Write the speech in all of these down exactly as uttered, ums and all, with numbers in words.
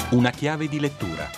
Una chiave di lettura.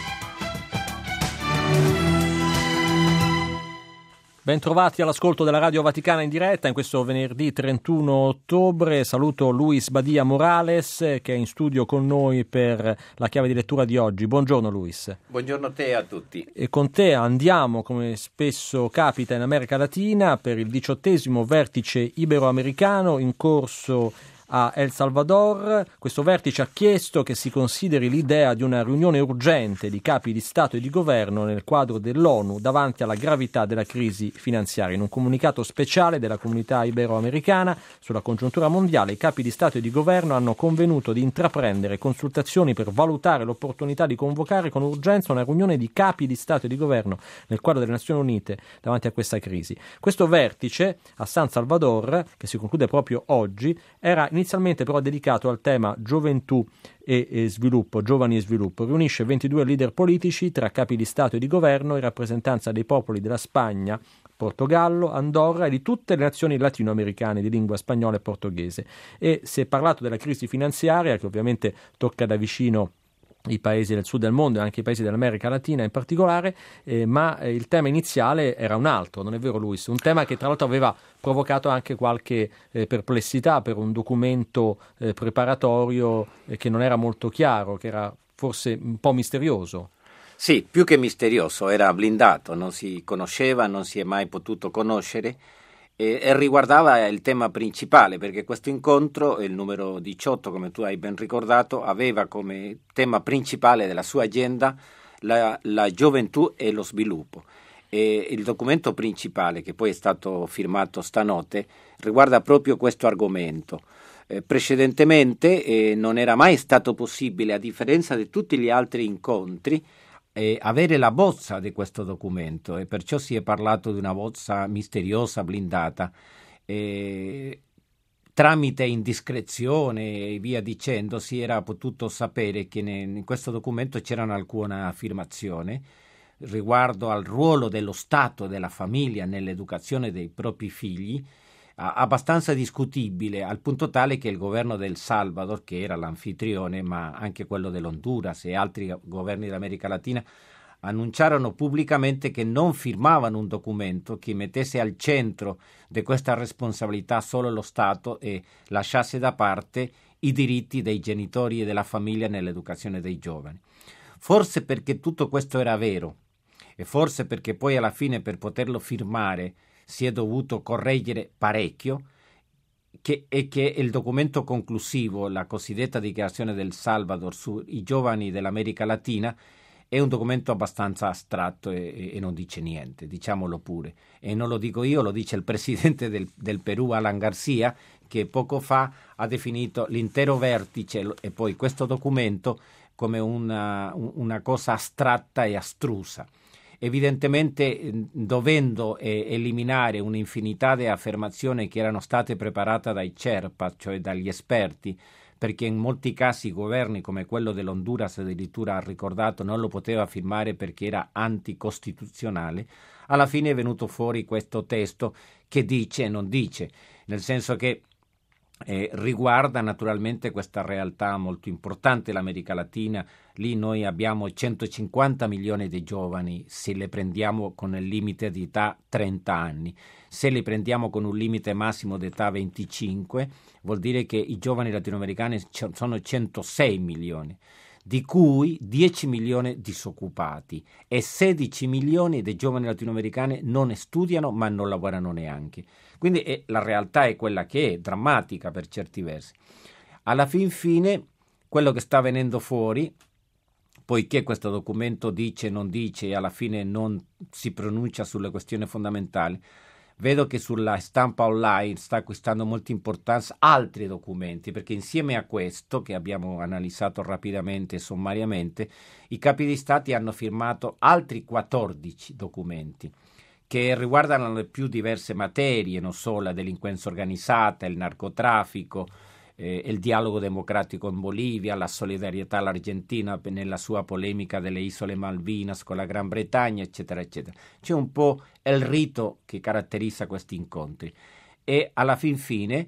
Bentrovati all'ascolto della Radio Vaticana in diretta in questo venerdì trentuno ottobre. Saluto Luis Badia Morales che è in studio con noi per la chiave di lettura di oggi. Buongiorno Luis. Buongiorno a te e a tutti. E con te andiamo, come spesso capita in America Latina, per il diciottesimo vertice iberoamericano in corso a El Salvador. Questo vertice ha chiesto che si consideri l'idea di una riunione urgente di capi di Stato e di Governo nel quadro dell'ONU davanti alla gravità della crisi finanziaria. In un comunicato speciale della comunità iberoamericana sulla congiuntura mondiale, i capi di Stato e di Governo hanno convenuto di intraprendere consultazioni per valutare l'opportunità di convocare con urgenza una riunione di capi di Stato e di Governo nel quadro delle Nazioni Unite davanti a questa crisi. Questo vertice a San Salvador, che si conclude proprio oggi, era inizialmente però dedicato al tema gioventù e, e sviluppo, giovani e sviluppo. Riunisce ventidue leader politici tra capi di Stato e di Governo in rappresentanza dei popoli della Spagna, Portogallo, Andorra e di tutte le nazioni latinoamericane di lingua spagnola e portoghese. E si è parlato della crisi finanziaria, che ovviamente tocca da vicino i paesi del sud del mondo e anche i paesi dell'America Latina in particolare, eh, ma eh, il tema iniziale era un altro, non è vero Luis? Un tema che tra l'altro aveva provocato anche qualche eh, perplessità per un documento eh, preparatorio eh, che non era molto chiaro, che era forse un po' misterioso. Sì, più che misterioso, era blindato, non si conosceva, non si è mai potuto conoscere e, e riguardava il tema principale, perché questo incontro, il numero diciotto, come tu hai ben ricordato, aveva come tema principale della sua agenda la, la gioventù e lo sviluppo. E il documento principale, che poi è stato firmato stanotte, riguarda proprio questo argomento. Eh, precedentemente eh, non era mai stato possibile, a differenza di tutti gli altri incontri, Eh, avere la bozza di questo documento, e perciò si è parlato di una bozza misteriosa, blindata, eh, tramite indiscrezione e via dicendo si era potuto sapere che ne, in questo documento c'erano alcune affermazioni riguardo al ruolo dello Stato e della famiglia nell'educazione dei propri figli, abbastanza discutibile, al punto tale che il governo del Salvador, che era l'anfitrione, ma anche quello dell'Honduras e altri governi dell'America Latina, annunciarono pubblicamente che non firmavano un documento che mettesse al centro di questa responsabilità solo lo Stato e lasciasse da parte i diritti dei genitori e della famiglia nell'educazione dei giovani. Forse perché tutto questo era vero e forse perché poi alla fine, per poterlo firmare, si è dovuto correggere parecchio, che, e che il documento conclusivo, la cosiddetta dichiarazione del Salvador sui giovani dell'America Latina, è un documento abbastanza astratto e, e non dice niente, diciamolo pure. E non lo dico io, lo dice il presidente del, del Perù, Alan Garcia, che poco fa ha definito l'intero vertice e poi questo documento come una, una cosa astratta e astrusa. Evidentemente dovendo eh, eliminare un'infinità di affermazioni che erano state preparate dai Sherpa, cioè dagli esperti, perché in molti casi governi come quello dell'Honduras addirittura ha ricordato non lo poteva firmare perché era anticostituzionale, alla fine è venuto fuori questo testo che dice e non dice, nel senso che Eh, riguarda naturalmente questa realtà molto importante, l'America Latina. Lì noi abbiamo centocinquanta milioni di giovani se le prendiamo con il limite di età trenta anni. Se li prendiamo con un limite massimo di età venticinque, vuol dire che i giovani latinoamericani sono centosei milioni, di cui dieci milioni disoccupati e sedici milioni di giovani latinoamericani non studiano ma non lavorano neanche. Quindi eh, la realtà è quella che è, drammatica per certi versi. Alla fin fine, quello che sta venendo fuori, poiché questo documento dice, non dice e alla fine non si pronuncia sulle questioni fondamentali, vedo che sulla stampa online sta acquistando molta importanza altri documenti, perché insieme a questo, che abbiamo analizzato rapidamente e sommariamente, i capi di Stati hanno firmato altri quattordici documenti che riguardano le più diverse materie, non solo la delinquenza organizzata, il narcotraffico, eh, il dialogo democratico in Bolivia, la solidarietà all'Argentina nella sua polemica delle isole Malvinas con la Gran Bretagna, eccetera, eccetera. C'è un po' il rito che caratterizza questi incontri e alla fin fine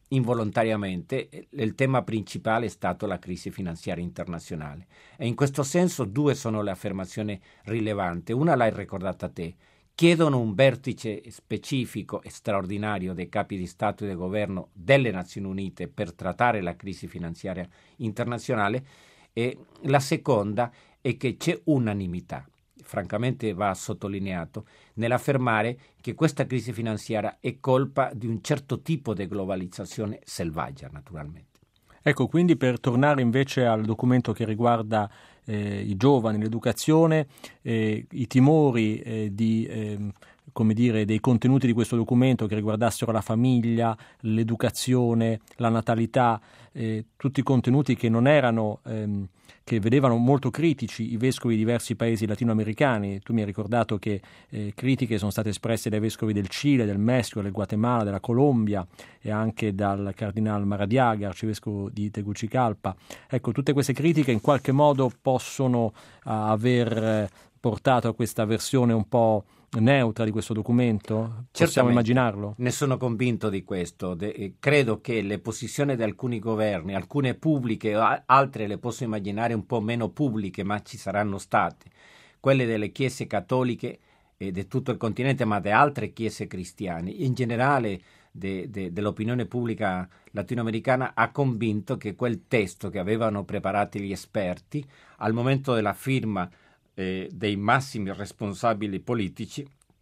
involontariamente il tema principale è stato la crisi finanziaria internazionale. E in questo senso due sono le affermazioni rilevanti. Una l'hai ricordata te. Chiedono un vertice specifico e straordinario dei capi di Stato e di governo delle Nazioni Unite per trattare la crisi finanziaria internazionale, e la seconda è che c'è unanimità, francamente va sottolineato, nell'affermare che questa crisi finanziaria è colpa di un certo tipo di globalizzazione selvaggia, naturalmente. Ecco, quindi per tornare invece al documento che riguarda eh, i giovani, l'educazione, eh, i timori eh, di, eh, come dire, dei contenuti di questo documento che riguardassero la famiglia, l'educazione, la natalità, eh, tutti contenuti che non erano, ehm, che vedevano molto critici i vescovi di diversi paesi latinoamericani. Tu mi hai ricordato che eh, critiche sono state espresse dai vescovi del Cile, del Messico, del Guatemala, della Colombia e anche dal cardinal Maradiaga, arcivescovo di Tegucigalpa. Ecco, tutte queste critiche in qualche modo possono uh, aver eh, portato a questa versione un po' neutra di questo documento? Possiamo immaginarlo? Ne sono convinto di questo. De- credo che le posizioni di alcuni governi, alcune pubbliche, a- altre le posso immaginare un po' meno pubbliche, ma ci saranno state, quelle delle chiese cattoliche e di tutto il continente, ma di altre chiese cristiane, in generale de- de- dell'opinione pubblica latinoamericana, ha convinto che quel testo che avevano preparato gli esperti al momento della firma Eh, dei massimi responsabili politici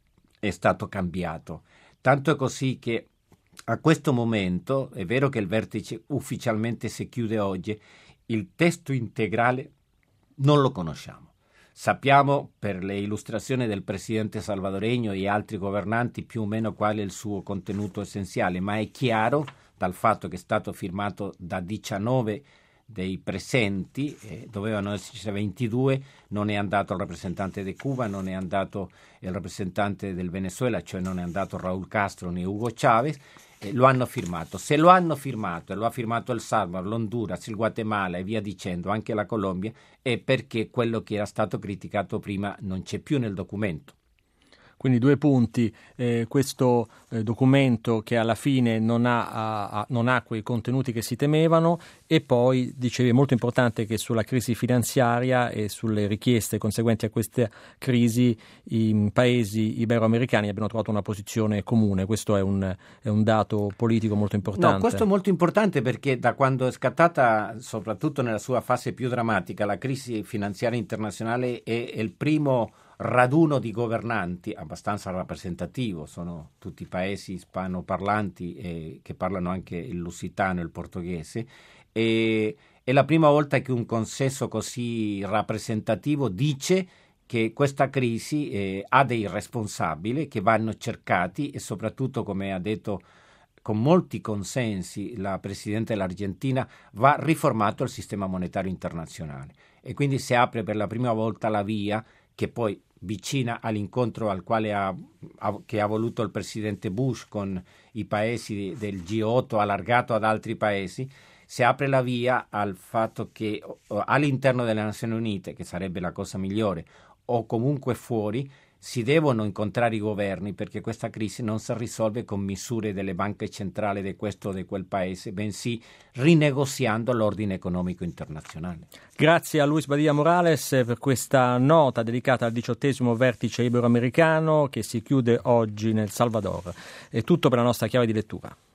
è stato cambiato. Tanto è così che a questo momento, è vero che il vertice ufficialmente si chiude oggi, il testo integrale non lo conosciamo. Sappiamo per le illustrazioni del presidente salvadoregno e altri governanti più o meno qual è il suo contenuto essenziale, ma è chiaro dal fatto che è stato firmato da diciannove dei presenti, eh, dovevano esserci ventidue, non è andato il rappresentante di Cuba, non è andato il rappresentante del Venezuela, cioè non è andato Raúl Castro né Hugo Chávez, eh, lo hanno firmato. Se lo hanno firmato e lo ha firmato El Salvador, l'Honduras, il Guatemala e via dicendo, anche la Colombia, è perché quello che era stato criticato prima non c'è più nel documento. Quindi due punti, eh, questo eh, documento che alla fine non ha, ha, non ha quei contenuti che si temevano, e poi dicevi è molto importante che sulla crisi finanziaria e sulle richieste conseguenti a questa crisi i paesi iberoamericani abbiano trovato una posizione comune. Questo è un, è un dato politico molto importante. No, questo è molto importante perché da quando è scattata, soprattutto nella sua fase più drammatica, la crisi finanziaria internazionale, è, è il primo raduno di governanti abbastanza rappresentativo, sono tutti paesi ispanoparlanti e che parlano anche il lusitano e il portoghese, e è la prima volta che un consesso così rappresentativo dice che questa crisi eh, ha dei responsabili che vanno cercati, e soprattutto, come ha detto con molti consensi la Presidente dell'Argentina, va riformato il sistema monetario internazionale, e quindi si apre per la prima volta la via che poi vicina all'incontro al quale ha, ha, che ha voluto il presidente Bush con i paesi del G otto allargato ad altri paesi, si apre la via al fatto che all'interno delle Nazioni Unite, che sarebbe la cosa migliore, o comunque fuori, si devono incontrare i governi, perché questa crisi non si risolve con misure delle banche centrali di questo o di quel paese, bensì rinegoziando l'ordine economico internazionale. Grazie a Luis Badia Morales per questa nota dedicata al diciottesimo vertice iberoamericano che si chiude oggi nel Salvador. È tutto per la nostra chiave di lettura.